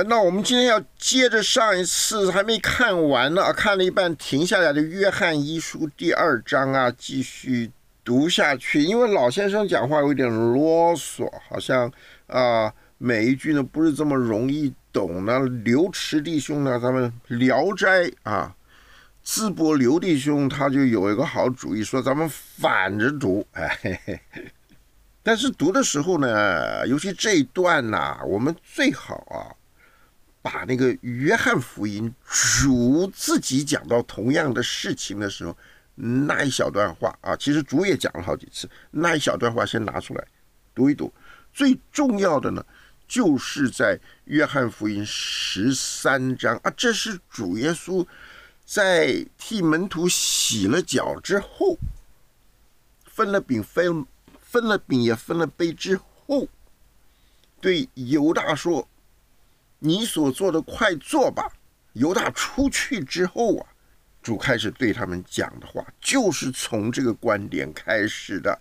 那我们今天要接着上一次还没看完呢，看了一半停下来的约翰一书第2章啊，继续读下去。因为老先生讲话有点啰嗦，好像每一句呢不是这么容易懂呢。刘池弟兄呢，咱们聊斋淄博刘弟兄他就有一个好主意，说咱们反着读，但是读的时候呢，尤其这一段我们最好把那个约翰福音主自己讲到同样的事情的时候，那一小段话其实主也讲了好几次，那一小段话先拿出来读一读。最重要的呢，就是在约翰福音13章这是主耶稣在替门徒洗了脚之后，分了饼也分了杯之后，对犹大说：“你所做的快做吧。”犹大出去之后主开始对他们讲的话，就是从这个观点开始的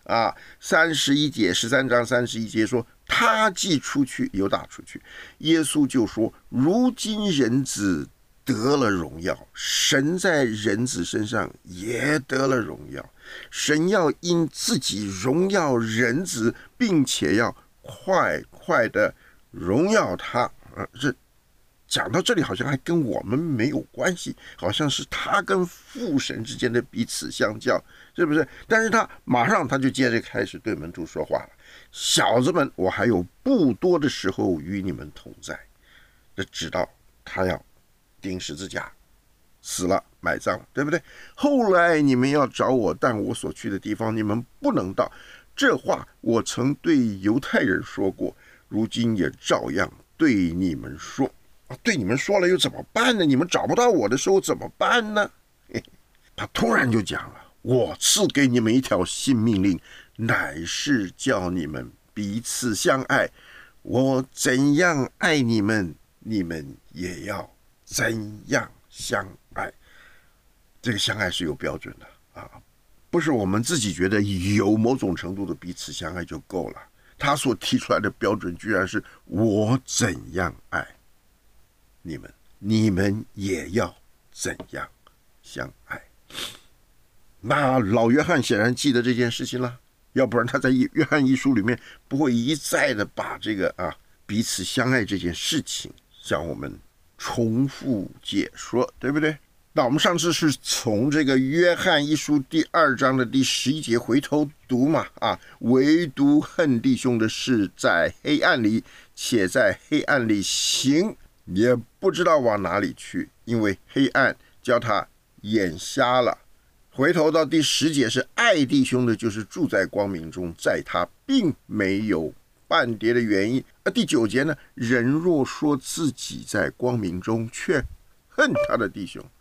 31节，13章31节说：“他既出去，犹大出去。”耶稣就说：“如今人子得了荣耀，神在人子身上也得了荣耀。神要因自己荣耀人子，并且要快快的荣耀他。”这讲到这里好像还跟我们没有关系，好像是他跟父神之间的彼此相交，是不是？但是他马上就接着开始对门徒说话了：“小子们，我还有不多的时候与你们同在。”这直到他要钉十字架，死了，埋葬了，对不对？后来你们要找我，但我所去的地方你们不能到。这话我曾对犹太人说过，如今也照样对你们说。对你们说了又怎么办呢？你们找不到我的时候怎么办呢？他突然就讲了：“我赐给你们一条新命令，乃是叫你们彼此相爱。我怎样爱你们，你们也要怎样相爱。”这个相爱是有标准的不是我们自己觉得有某种程度的彼此相爱就够了。他所提出来的标准居然是我怎样爱你们，你们也要怎样相爱。那老约翰显然记得这件事情了，要不然他在约翰一书里面不会一再的把这个彼此相爱这件事情向我们重复解说，对不对？那我们上次是从这个约翰一书第2章的第11节回头读嘛唯独恨弟兄的事在黑暗里，且在黑暗里行，也不知道往哪里去，因为黑暗叫他眼瞎了。回头到第10节是爱弟兄的，就是住在光明中，在他并没有半点的原因。第9节呢，人若说自己在光明中，却恨他的弟兄，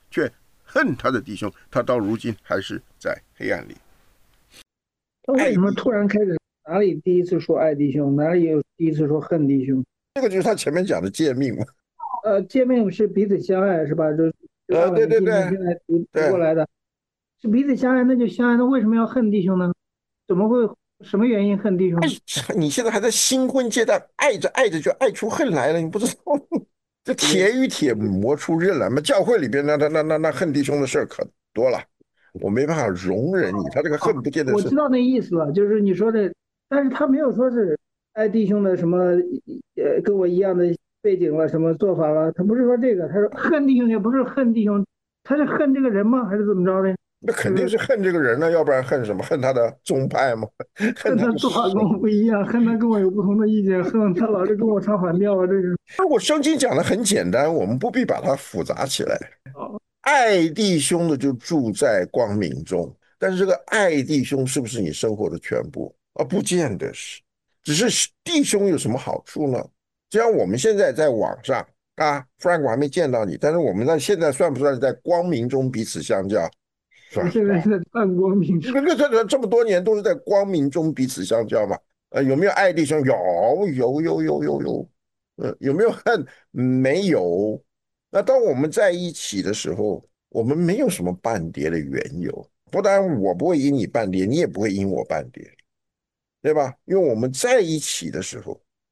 他到如今还是在黑暗里。 他为什么突然开始哪里第一次说爱弟兄，哪里有第一次说恨弟兄？ 这个就是他前面讲的诫命嘛。 诫命是彼此相爱，是吧？就按我们今天现在读过来的，是彼此相爱，那就相爱。那为什么要恨弟兄呢？怎么会什么原因恨弟兄？ 你现在还在新婚阶段，爱着爱着就爱出恨来了，你不知道？这铁与铁磨出刃来嘛。教会里边那恨弟兄的事可多了，我没办法容忍你。他这个恨不见得是， 我知道那意思了，就是你说的，但是他没有说是爱弟兄的什么跟我一样的背景了，什么做法了，他不是说这个，他说恨弟兄也不是恨弟兄，他是恨这个人吗？还是怎么着的？ 那肯定是恨这个人呢，要不然恨什么？恨他的宗派吗？ 恨他做法跟我不一样，恨他跟我有不同的意见，恨他老是跟我唱反调啊！这个， 我圣经讲的很简单，我们不必把它复杂起来。爱弟兄的就住在光明中，但是这个爱弟兄是不是你生活的全部不见得是。只是弟兄有什么好处呢？就像我们现在在网上Frank 我还没见到你，但是我们现在算不算在光明中彼此相交？ 我现在在半光明中， 这么多年都是在光明中彼此相交嘛。有没有爱弟兄？有。有没有恨？没有。那当我们在一起的时候，我们没有什么半叠的缘由。不但我不会因你半叠，你也不会因我半叠，对吧？因为我们在一起的时候，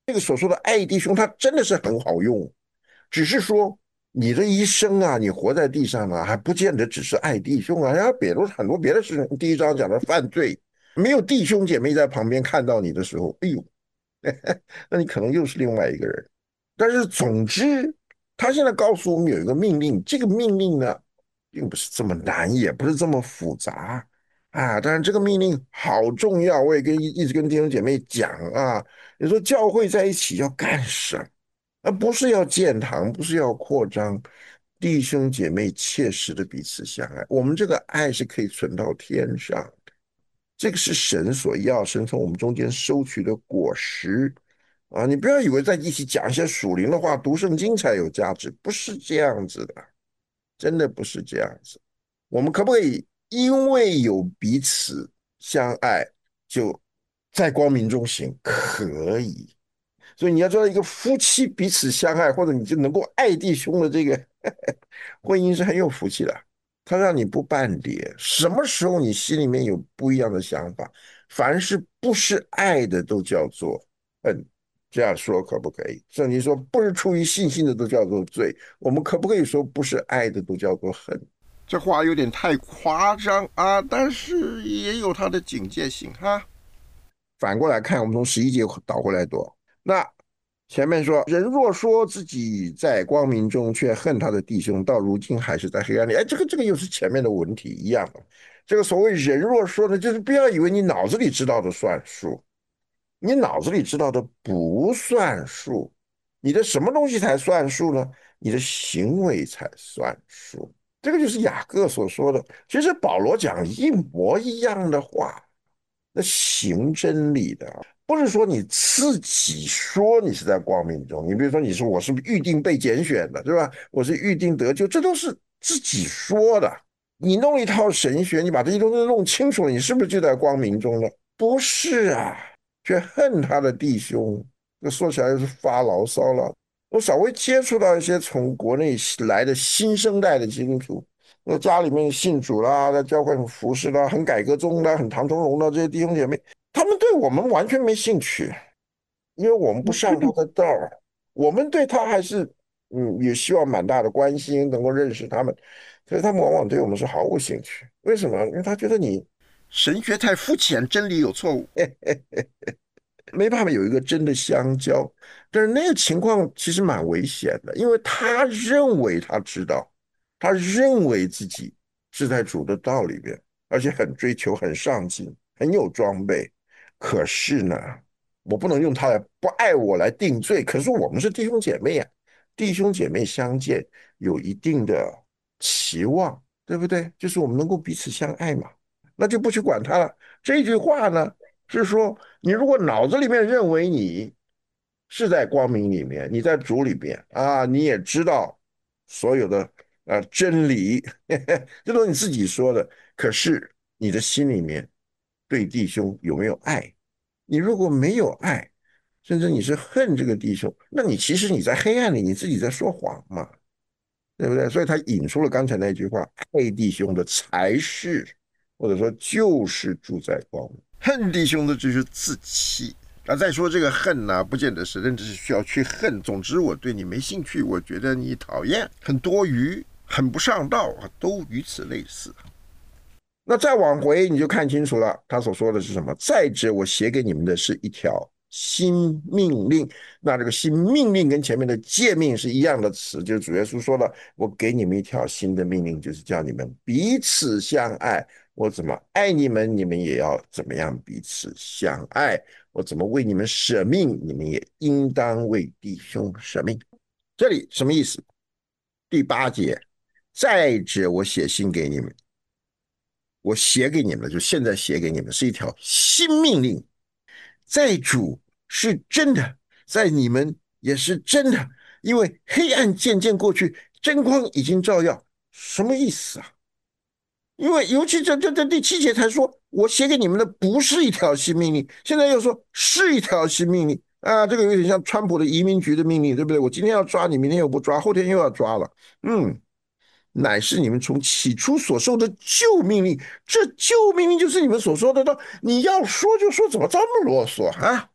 这个所说的爱弟兄，它真的是很好用，只是说你的一生啊，你活在地上啊，还不见得只是爱弟兄啊，还有别的很多别的事情。第一章讲的犯罪，没有弟兄姐妹在旁边看到你的时候，哎呦，那你可能又是另外一个人。但是总之，他现在告诉我们有一个命令，这个命令呢，并不是这么难，也不是这么复杂啊。当然，这个命令好重要，我也一直跟弟兄姐妹讲啊。你说教会在一起要干什么？不是要建堂，不是要扩张，弟兄姐妹切实的彼此相爱。我们这个爱是可以存到天上。这个是神所要神从我们中间收取的果实啊！你不要以为在一起讲一些属灵的话，读圣经才有价值，不是这样子的，真的不是这样子。我们可不可以因为有彼此相爱，就在光明中行？可以。所以你要知道，一个夫妻彼此相爱，或者你就能够爱弟兄的这个婚姻是很有福气的。他让你不半跌，什么时候你心里面有不一样的想法，凡是不是爱的都叫做恨。这样说可不可以？圣经说，不是出于信心的都叫做罪。我们可不可以说，不是爱的都叫做恨？这话有点太夸张啊，但是也有它的警戒性哈。反过来看，我们从11节倒回来读，那前面说，人若说自己在光明中，却恨他的弟兄，到如今还是在黑暗里。哎，这个又是前面的文体一样的。这个所谓人若说呢，就是不要以为你脑子里知道的算数，你脑子里知道的不算数。你的什么东西才算数呢？你的行为才算数。这个就是雅各所说的，其实保罗讲一模一样的话。那行真理的，不是说你自己说你是在光明中。你比如说，你说我是预定被拣选的，对吧？我是预定得救，这都是自己说的。你弄一套神学，你把这些东西弄清楚了，你是不是就在光明中了？不是啊，却恨他的弟兄，这说起来就是发牢骚了。我稍微接触到一些从国内来的新生代的基督徒，那家里面信主啦，在教会服侍啦，很改革宗的，很唐从容的这些弟兄姐妹，他们对我们完全没兴趣，因为我们不上他的道儿，我们对他还是也希望蛮大的关心，能够认识他们，可是他们往往对我们是毫无兴趣。为什么？因为他觉得你神学太肤浅，真理有错误。没办法有一个真的相交，但是那个情况其实蛮危险的，因为他认为他知道，他认为自己是在主的道里边，而且很追求、很上进、很有装备。可是呢，我不能用他来不爱我来定罪。可是我们是弟兄姐妹啊，弟兄姐妹相见有一定的期望，对不对？就是我们能够彼此相爱嘛，那就不去管他了。这句话呢？是说，你如果脑子里面认为你是在光明里面，你在主里边啊，你也知道所有的真理，这都是你自己说的。可是你的心里面对弟兄有没有爱？你如果没有爱，甚至你是恨这个弟兄，那你其实你在黑暗里，你自己在说谎嘛，对不对？所以他引出了刚才那句话：爱弟兄的才是，或者说就是住在光明。恨弟兄的就是自欺。再说这个恨呢，不见得是真的是需要去恨。总之，我对你没兴趣，我觉得你讨厌，很多余，很不上道，都与此类似。那再往回，你就看清楚了，他所说的是什么？再者，我写给你们的是一条新命令。那这个新命令跟前面的诫命是一样的词，就是主耶稣说了，我给你们一条新的命令，就是叫你们彼此相爱。我怎么爱你们，你们也要怎么样彼此相爱。我怎么为你们舍命，你们也应当为弟兄舍命。这里什么意思？第8节，再者，我写信给你们，我写给你们，就现在写给你们，是一条新命令，在主是真的，在你们也是真的，因为黑暗渐渐过去，真光已经照耀。什么意思啊？因为尤其这第7节才说，我写给你们的不是一条新命令，现在又说是一条新命令啊，这个有点像川普的移民局的命令，对不对？我今天要抓你，明天又不抓，后天又要抓了，乃是你们从起初所受的旧命令，这旧命令就是你们所说的，你要说就说，怎么这么啰嗦啊？